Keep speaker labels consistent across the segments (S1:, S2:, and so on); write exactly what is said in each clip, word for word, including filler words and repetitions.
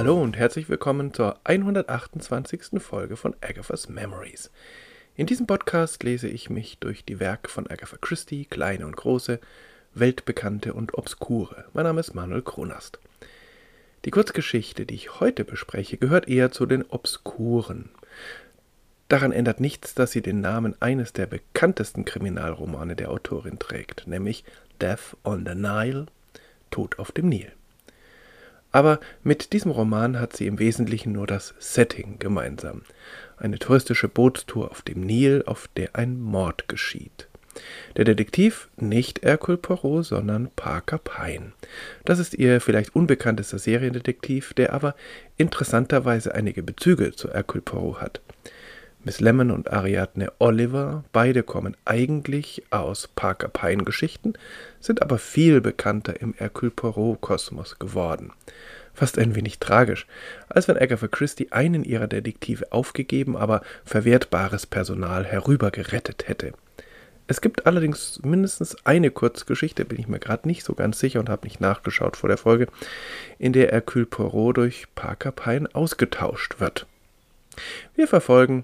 S1: Hallo und herzlich willkommen zur hundertachtundzwanzigsten Folge von Agatha's Memories. In diesem Podcast lese ich mich durch die Werke von Agatha Christie, kleine und große, weltbekannte und obskure. Mein Name ist Manuel Kronast. Die Kurzgeschichte, die ich heute bespreche, gehört eher zu den obskuren. Daran ändert nichts, dass sie den Namen eines der bekanntesten Kriminalromane der Autorin trägt, nämlich Death on the Nile, Tod auf dem Nil. Aber mit diesem Roman hat sie im Wesentlichen nur das Setting gemeinsam. Eine touristische Bootstour auf dem Nil, auf der ein Mord geschieht. Der Detektiv, nicht Hercule Poirot, sondern Parker Pyne. Das ist ihr vielleicht unbekanntester Seriendetektiv, der aber interessanterweise einige Bezüge zu Hercule Poirot hat. Miss Lemon und Ariadne Oliver, beide kommen eigentlich aus Parker Pyne-Geschichten, sind aber viel bekannter im Hercule Poirot-Kosmos geworden. Fast ein wenig tragisch, als wenn Agatha Christie einen ihrer Detektive aufgegeben, aber verwertbares Personal herübergerettet hätte. Es gibt allerdings mindestens eine Kurzgeschichte, bin ich mir gerade nicht so ganz sicher und habe nicht nachgeschaut vor der Folge, in der Hercule Poirot durch Parker Pyne ausgetauscht wird. Wir verfolgen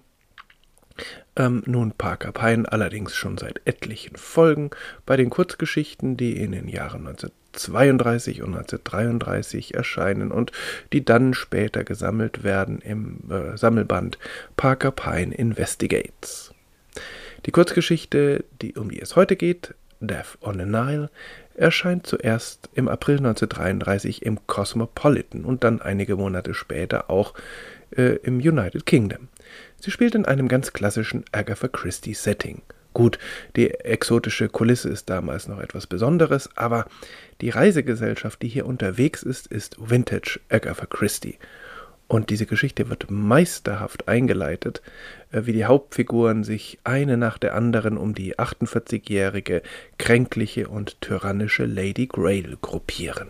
S1: Ähm, nun Parker Pyne allerdings schon seit etlichen Folgen bei den Kurzgeschichten, die in den Jahren neunzehnhundertzweiunddreißig und neunzehnhundertdreiunddreißig erscheinen und die dann später gesammelt werden im äh, Sammelband Parker Pyne Investigates. Die Kurzgeschichte, die, um die es heute geht, Death on the Nile, erscheint zuerst im April neunzehnhundertdreiunddreißig im Cosmopolitan und dann einige Monate später auch äh, im United Kingdom. Sie spielt in einem ganz klassischen Agatha Christie-Setting. Gut, die exotische Kulisse ist damals noch etwas Besonderes, aber die Reisegesellschaft, die hier unterwegs ist, ist Vintage Agatha Christie. Und diese Geschichte wird meisterhaft eingeleitet, wie die Hauptfiguren sich eine nach der anderen um die achtundvierzigjährige, kränkliche und tyrannische Lady Grail gruppieren.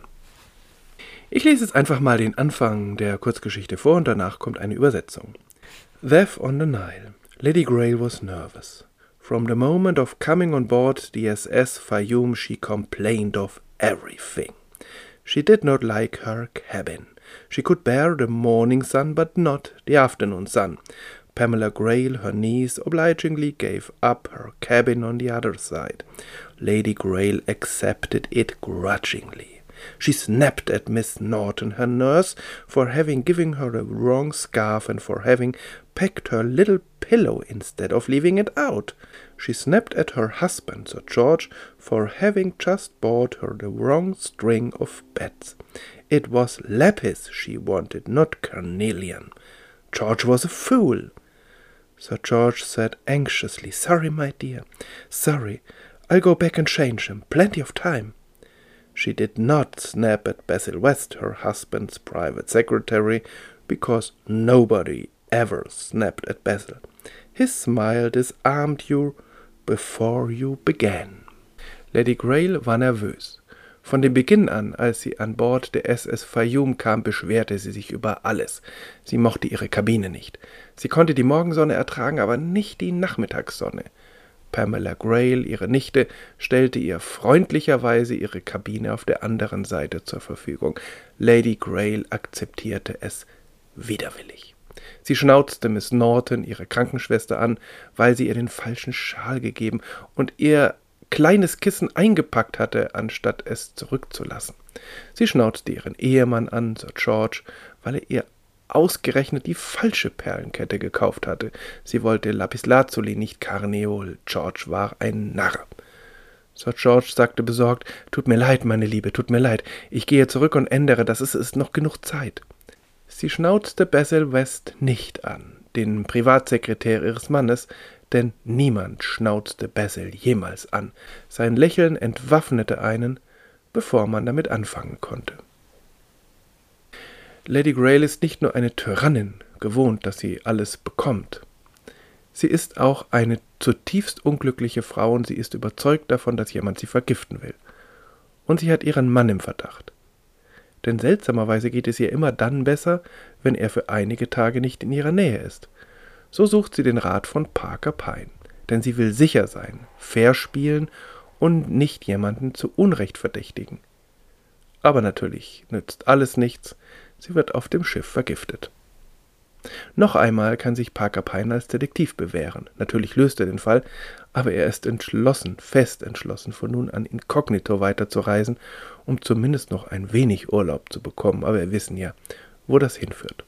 S1: Ich lese jetzt einfach mal den Anfang der Kurzgeschichte vor und danach kommt eine Übersetzung. Death on the Nile. Lady Grail was nervous. From the moment of coming on board the S S Fayum she complained of everything. She did not like her cabin. She could bear the morning sun, but not the afternoon sun. Pamela Grail, her niece, obligingly gave up her cabin on the other side. Lady Grail accepted it grudgingly. She snapped at Miss Norton, her nurse, for having given her a wrong scarf and for having packed her little pillow instead of leaving it out. She snapped at her husband, Sir George, for having just bought her the wrong string of beds. It was lapis she wanted, not carnelian. George was a fool. Sir George said anxiously, "Sorry, my dear, sorry. I'll go back and change him. Plenty of time." She did not snap at Basil West, her husband's private secretary, because nobody ever snapped at Basil. His smile disarmed you before you began. Lady Grail war nervös. Von dem Beginn an, als sie an Bord der S S Fayum kam, beschwerte sie sich über alles. Sie mochte ihre Kabine nicht. Sie konnte die Morgensonne ertragen, aber nicht die Nachmittagssonne. Pamela Grail, ihre Nichte, stellte ihr freundlicherweise ihre Kabine auf der anderen Seite zur Verfügung. Lady Grail akzeptierte es widerwillig. Sie schnauzte Miss Norton, ihre Krankenschwester, an, weil sie ihr den falschen Schal gegeben und ihr kleines Kissen eingepackt hatte, anstatt es zurückzulassen. Sie schnauzte ihren Ehemann an, Sir George, weil er ihr ausgerechnet die falsche Perlenkette gekauft hatte. Sie wollte Lapislazuli, nicht Karneol. George war ein Narr. Sir George sagte besorgt, »Tut mir leid, meine Liebe, tut mir leid. Ich gehe zurück und ändere, das ist, ist noch genug Zeit.« Sie schnauzte Basil West nicht an, den Privatsekretär ihres Mannes, denn niemand schnauzte Basil jemals an. Sein Lächeln entwaffnete einen, bevor man damit anfangen konnte. Lady Grail ist nicht nur eine Tyrannin, gewohnt, dass sie alles bekommt. Sie ist auch eine zutiefst unglückliche Frau und sie ist überzeugt davon, dass jemand sie vergiften will. Und sie hat ihren Mann im Verdacht. Denn seltsamerweise geht es ihr immer dann besser, wenn er für einige Tage nicht in ihrer Nähe ist. So sucht sie den Rat von Parker Pyne, denn sie will sicher sein, fair spielen und nicht jemanden zu Unrecht verdächtigen. Aber natürlich nützt alles nichts. Sie wird auf dem Schiff vergiftet. Noch einmal kann sich Parker Pine als Detektiv bewähren. Natürlich löst er den Fall, aber er ist entschlossen, fest entschlossen, von nun an inkognito weiterzureisen, um zumindest noch ein wenig Urlaub zu bekommen. Aber wir wissen ja, wo das hinführt.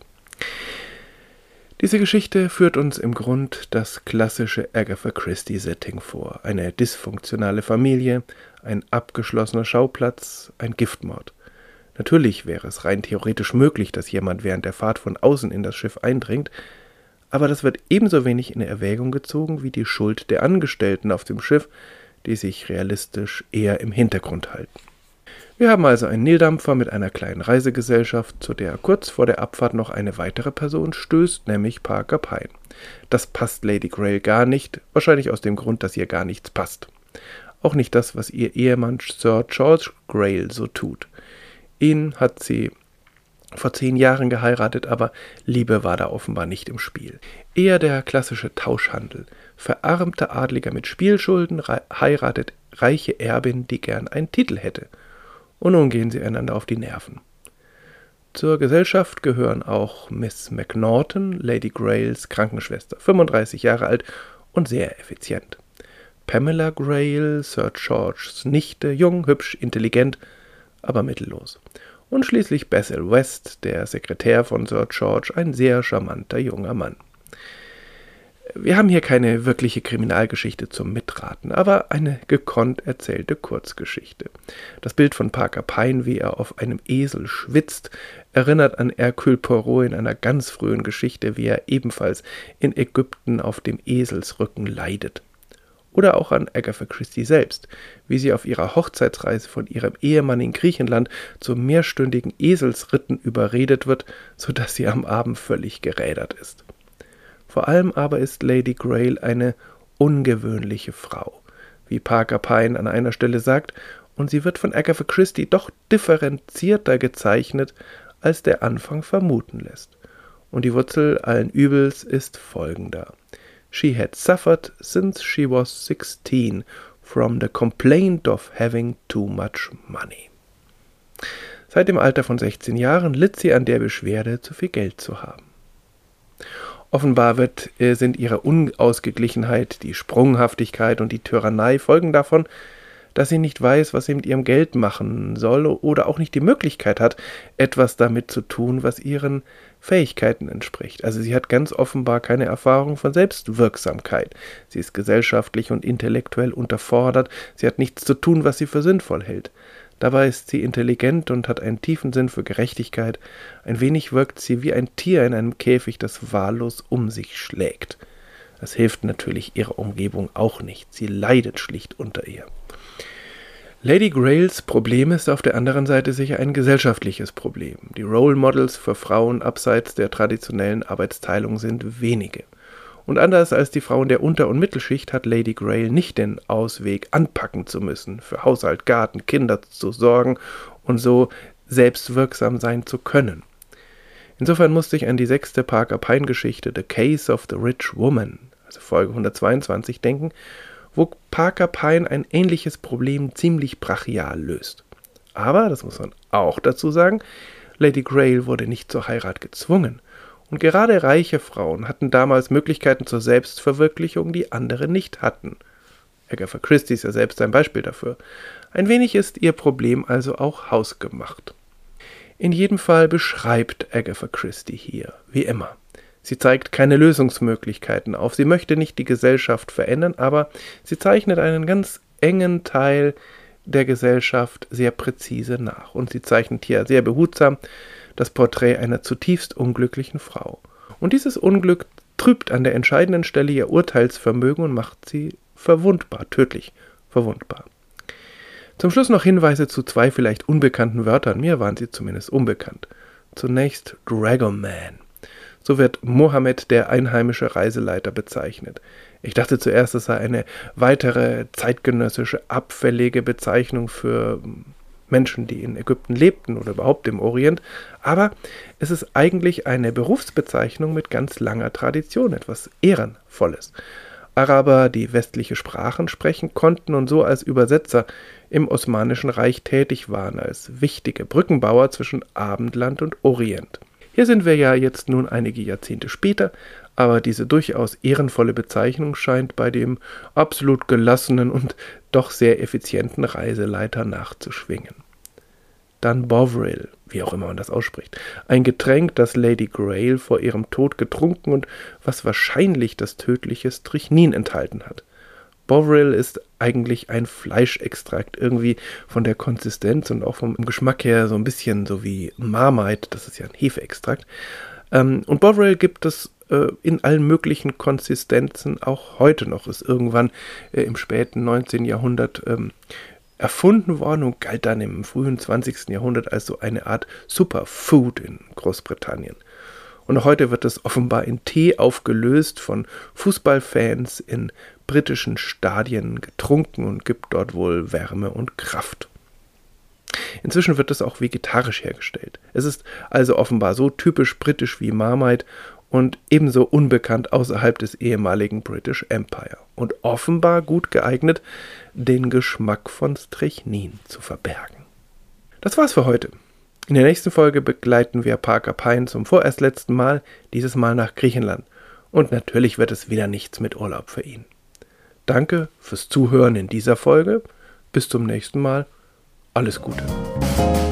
S1: Diese Geschichte führt uns im Grund das klassische Agatha Christie-Setting vor. Eine dysfunktionale Familie, ein abgeschlossener Schauplatz, ein Giftmord. Natürlich wäre es rein theoretisch möglich, dass jemand während der Fahrt von außen in das Schiff eindringt, aber das wird ebenso wenig in Erwägung gezogen wie die Schuld der Angestellten auf dem Schiff, die sich realistisch eher im Hintergrund halten. Wir haben also einen Nildampfer mit einer kleinen Reisegesellschaft, zu der kurz vor der Abfahrt noch eine weitere Person stößt, nämlich Parker Pine. Das passt Lady Grail gar nicht, wahrscheinlich aus dem Grund, dass ihr gar nichts passt. Auch nicht das, was ihr Ehemann Sir George Grail so tut. Ihn hat sie vor zehn Jahren geheiratet, aber Liebe war da offenbar nicht im Spiel. Eher der klassische Tauschhandel. Verarmter Adliger mit Spielschulden heiratet reiche Erbin, die gern einen Titel hätte. Und nun gehen sie einander auf die Nerven. Zur Gesellschaft gehören auch Miss McNaughton, Lady Grails Krankenschwester, fünfunddreißig Jahre alt und sehr effizient. Pamela Grail, Sir Georges Nichte, jung, hübsch, intelligent, aber mittellos. Und schließlich Basil West, der Sekretär von Sir George, ein sehr charmanter junger Mann. Wir haben hier keine wirkliche Kriminalgeschichte zum Mitraten, aber eine gekonnt erzählte Kurzgeschichte. Das Bild von Parker Pine, wie er auf einem Esel schwitzt, erinnert an Hercule Poirot in einer ganz frühen Geschichte, wie er ebenfalls in Ägypten auf dem Eselsrücken leidet. Oder auch an Agatha Christie selbst, wie sie auf ihrer Hochzeitsreise von ihrem Ehemann in Griechenland zu mehrstündigen Eselsritten überredet wird, sodass sie am Abend völlig gerädert ist. Vor allem aber ist Lady Grail eine ungewöhnliche Frau, wie Parker Pine an einer Stelle sagt, und sie wird von Agatha Christie doch differenzierter gezeichnet, als der Anfang vermuten lässt. Und die Wurzel allen Übels ist folgender. She had suffered since she was sixteen from the complaint of having too much money. Seit dem Alter von sechzehn Jahren litt sie an der Beschwerde, zu viel Geld zu haben. Offenbar wird, äh, sind ihre Unausgeglichenheit, die Sprunghaftigkeit und die Tyrannei Folgen davon, dass sie nicht weiß, was sie mit ihrem Geld machen soll oder auch nicht die Möglichkeit hat, etwas damit zu tun, was ihren Fähigkeiten entspricht. Also sie hat ganz offenbar keine Erfahrung von Selbstwirksamkeit. Sie ist gesellschaftlich und intellektuell unterfordert. Sie hat nichts zu tun, was sie für sinnvoll hält. Dabei ist sie intelligent und hat einen tiefen Sinn für Gerechtigkeit. Ein wenig wirkt sie wie ein Tier in einem Käfig, das wahllos um sich schlägt. Das hilft natürlich ihrer Umgebung auch nicht. Sie leidet schlicht unter ihr. Lady Grails Problem ist auf der anderen Seite sicher ein gesellschaftliches Problem. Die Role Models für Frauen abseits der traditionellen Arbeitsteilung sind wenige. Und anders als die Frauen der Unter- und Mittelschicht hat Lady Grail nicht den Ausweg, anpacken zu müssen, für Haushalt, Garten, Kinder zu sorgen und so selbstwirksam sein zu können. Insofern musste ich an die sechste Parker Pine-Geschichte The Case of the Rich Woman, also Folge hundertzweiundzwanzig, denken, wo Parker Pine ein ähnliches Problem ziemlich brachial löst. Aber, das muss man auch dazu sagen, Lady Grail wurde nicht zur Heirat gezwungen. Und gerade reiche Frauen hatten damals Möglichkeiten zur Selbstverwirklichung, die andere nicht hatten. Agatha Christie ist ja selbst ein Beispiel dafür. Ein wenig ist ihr Problem also auch hausgemacht. In jedem Fall beschreibt Agatha Christie hier, wie immer. Sie zeigt keine Lösungsmöglichkeiten auf. Sie möchte nicht die Gesellschaft verändern, aber sie zeichnet einen ganz engen Teil der Gesellschaft sehr präzise nach. Und sie zeichnet hier sehr behutsam das Porträt einer zutiefst unglücklichen Frau. Und dieses Unglück trübt an der entscheidenden Stelle ihr Urteilsvermögen und macht sie verwundbar, tödlich verwundbar. Zum Schluss noch Hinweise zu zwei vielleicht unbekannten Wörtern. Mir waren sie zumindest unbekannt. Zunächst Dragoman. So wird Mohammed, der einheimische Reiseleiter, bezeichnet. Ich dachte zuerst, es sei eine weitere zeitgenössische, abfällige Bezeichnung für Menschen, die in Ägypten lebten oder überhaupt im Orient, aber es ist eigentlich eine Berufsbezeichnung mit ganz langer Tradition, etwas Ehrenvolles. Araber, die westliche Sprachen sprechen konnten und so als Übersetzer im Osmanischen Reich tätig waren als wichtige Brückenbauer zwischen Abendland und Orient. Hier sind wir ja jetzt nun einige Jahrzehnte später, aber diese durchaus ehrenvolle Bezeichnung scheint bei dem absolut gelassenen und doch sehr effizienten Reiseleiter nachzuschwingen. Dann Bovril, wie auch immer man das ausspricht, ein Getränk, das Lady Grail vor ihrem Tod getrunken und was wahrscheinlich das tödliche Strychnin enthalten hat. Bovril ist eigentlich ein Fleischextrakt, irgendwie von der Konsistenz und auch vom Geschmack her so ein bisschen so wie Marmite, das ist ja ein Hefeextrakt. Ähm, und Bovril gibt es äh, in allen möglichen Konsistenzen auch heute noch, ist irgendwann äh, im späten neunzehnten Jahrhundert ähm, erfunden worden und galt dann im frühen zwanzigsten Jahrhundert als so eine Art Superfood in Großbritannien. Und heute wird es offenbar in Tee aufgelöst, von Fußballfans in britischen Stadien getrunken und gibt dort wohl Wärme und Kraft. Inzwischen wird es auch vegetarisch hergestellt. Es ist also offenbar so typisch britisch wie Marmite und ebenso unbekannt außerhalb des ehemaligen British Empire und offenbar gut geeignet, den Geschmack von Strychnin zu verbergen. Das war's für heute. In der nächsten Folge begleiten wir Parker Pyne zum vorerst letzten Mal, dieses Mal nach Griechenland. Und natürlich wird es wieder nichts mit Urlaub für ihn. Danke fürs Zuhören in dieser Folge. Bis zum nächsten Mal. Alles Gute.